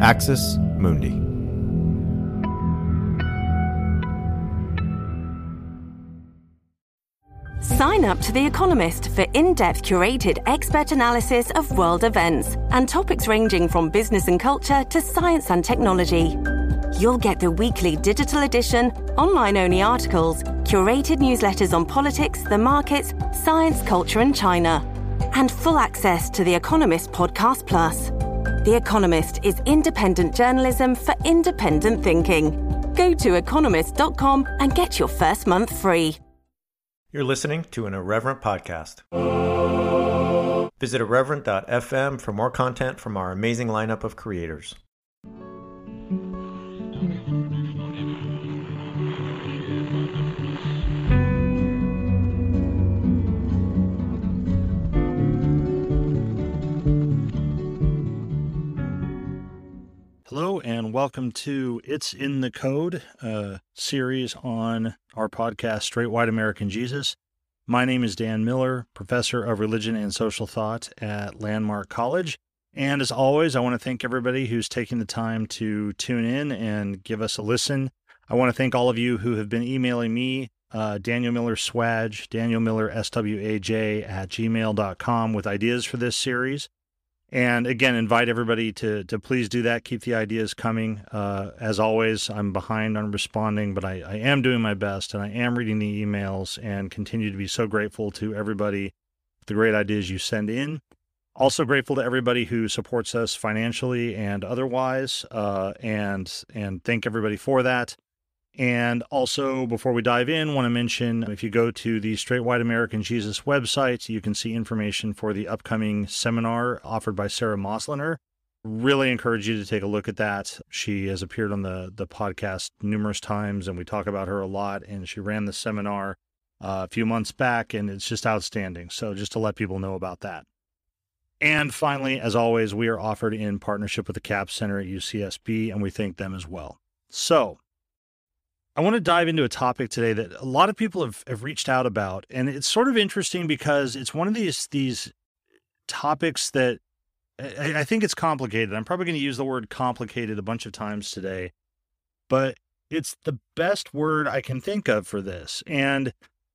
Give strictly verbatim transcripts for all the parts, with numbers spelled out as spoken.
Axis Mundi. Sign up to The Economist for in-depth curated expert analysis of world events and topics ranging from business and culture to science and technology. You'll get the weekly digital edition, online-only articles, curated newsletters on politics, the markets, science, culture and China, and full access to The Economist Podcast Plus. The Economist is independent journalism for independent thinking. Go to economist dot com and get your first month free. You're listening to an Irreverent podcast. Visit irreverent dot f m for more content from our amazing lineup of creators. Hello and welcome to It's in the Code, a series on our podcast, Straight White American Jesus. My name is Dan Miller, professor of religion and social thought at Landmark College. And as always, I want to thank everybody who's taking the time to tune in and give us a listen. I want to thank all of you who have been emailing me, uh, Daniel Miller Swaj, Daniel Miller S W A J at gmail dot com with ideas for this series. And again, invite everybody to to please do that. Keep the ideas coming. Uh, as always, I'm behind on responding, but I, I am doing my best, and I am reading the emails and continue to be so grateful to everybody for the great ideas you send in. Also grateful to everybody who supports us financially and otherwise, uh, and and thank everybody for that. And also, before we dive in, want to mention, if you go to the Straight White American Jesus website, you can see information for the upcoming seminar offered by Sarah Mosliner. Really encourage you to take a look at that. She has appeared on the, the podcast numerous times, and we talk about her a lot, and she ran the seminar uh, a few months back, and it's just outstanding. So just to let people know about that. And finally, as always, we are offered in partnership with the Capps Center at U C S B, and we thank them as well. So I want to dive into a topic today that a lot of people have, have reached out about, and it's sort of interesting because it's one of these these topics that I, I think it's complicated. I'm probably going to use the word complicated a bunch of times today, but it's the best word I can think of for this. And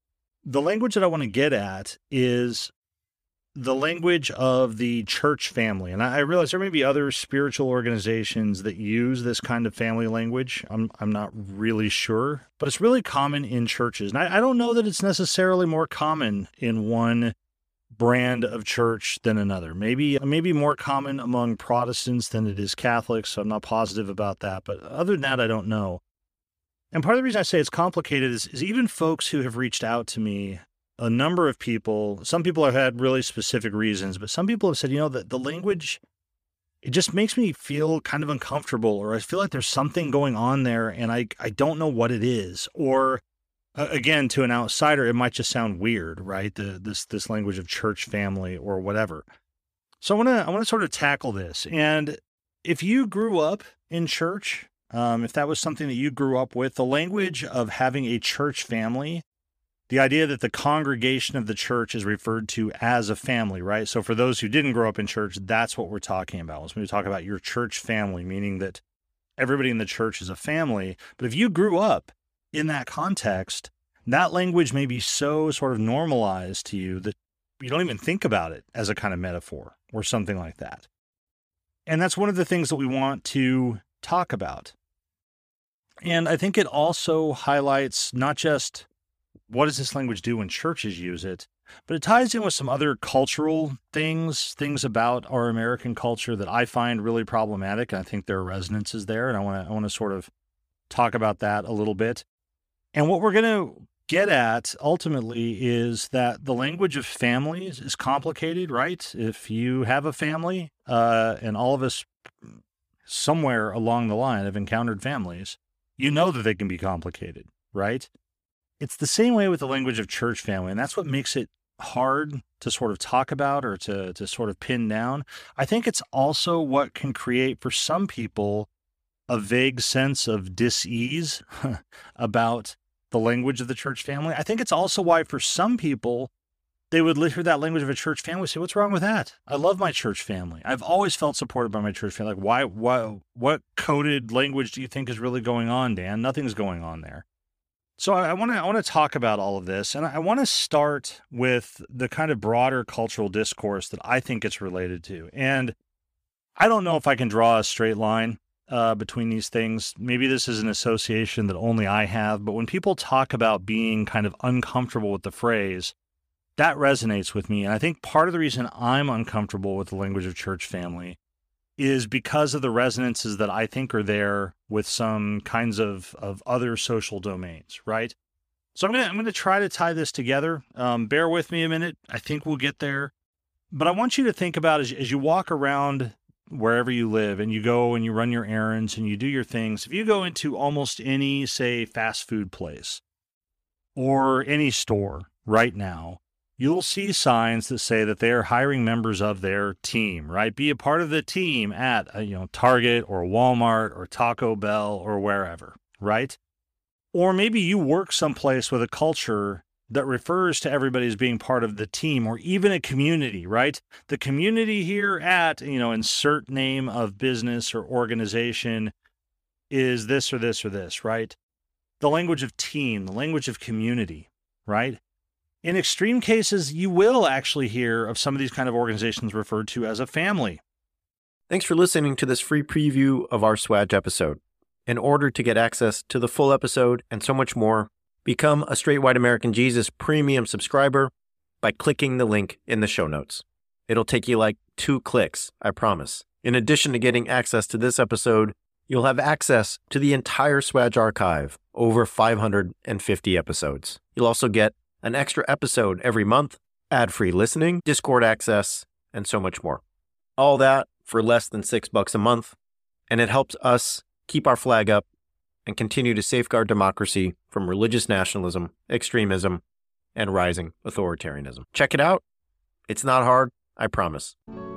the language that I want to get at is the language of the church family. And I realize there may be other spiritual organizations that use this kind of family language. I'm I'm not really sure, but it's really common in churches. And I, I don't know that it's necessarily more common in one brand of church than another. Maybe maybe more common among Protestants than it is Catholics, so I'm not positive about that. But other than that, I don't know. And part of the reason I say it's complicated is, is even folks who have reached out to me, a number of people, some people have had really specific reasons, but some people have said, you know, that the language, it just makes me feel kind of uncomfortable, or I feel like there's something going on there and I, I don't know what it is. Or uh, again, to an outsider, it might just sound weird, right? The, this, this language of church family or whatever. So I want to, I want to sort of tackle this. And if you grew up in church, um, if that was something that you grew up with, the language of having a church family, the idea that the congregation of the church is referred to as a family, right? So for those who didn't grow up in church, that's what we're talking about. When we talk about your church family, meaning that everybody in the church is a family. But if you grew up in that context, that language may be so sort of normalized to you that you don't even think about it as a kind of metaphor or something like that. And that's one of the things that we want to talk about. And I think it also highlights not just what does this language do when churches use it, but it ties in with some other cultural things, things about our American culture that I find really problematic. And I think there are resonances there. And I want to, I want to sort of talk about that a little bit. And what we're going to get at ultimately is that the language of families is complicated, right? If you have a family, uh, and all of us somewhere along the line have encountered families, you know that they can be complicated, right? It's the same way with the language of church family, and that's what makes it hard to sort of talk about or to, to sort of pin down. I think it's also what can create for some people a vague sense of dis-ease about the language of the church family. I think it's also why for some people they would hear that language of a church family and say, what's wrong with that? I love my church family. I've always felt supported by my church family. Like, why, why, what coded language do you think is really going on, Dan? Nothing's going on there. So I want to I want to talk about all of this, and I want to start with the kind of broader cultural discourse that I think it's related to. And I don't know if I can draw a straight line uh, between these things. Maybe this is an association that only I have, but when people talk about being kind of uncomfortable with the phrase, that resonates with me. And I think part of the reason I'm uncomfortable with the language of church family is because of the resonances that I think are there with some kinds of, of other social domains, right? So I'm gonna I'm gonna try to tie this together. Um, bear with me a minute. I think we'll get there. But I want you to think about as, as you walk around wherever you live and you go and you run your errands and you do your things, if you go into almost any, say, fast food place or any store right now, you'll see signs that say that they are hiring members of their team, right? Be a part of the team at a, you know, Target or Walmart or Taco Bell or wherever, right? Or maybe you work someplace with a culture that refers to everybody as being part of the team or even a community, right? The community here at, you know, insert name of business or organization is this or this or this, right? The language of team, the language of community, right? In extreme cases, you will actually hear of some of these kind of organizations referred to as a family. Thanks for listening to this free preview of our Swag episode. In order to get access to the full episode and so much more, become a Straight White American Jesus premium subscriber by clicking the link in the show notes. It'll take you like two clicks, I promise. In addition to getting access to this episode, you'll have access to the entire Swag archive, over five hundred fifty episodes. You'll also get an extra episode every month, ad-free listening, Discord access, and so much more. All that for less than six bucks a month, and it helps us keep our flag up and continue to safeguard democracy from religious nationalism, extremism, and rising authoritarianism. Check it out. It's not hard, I promise.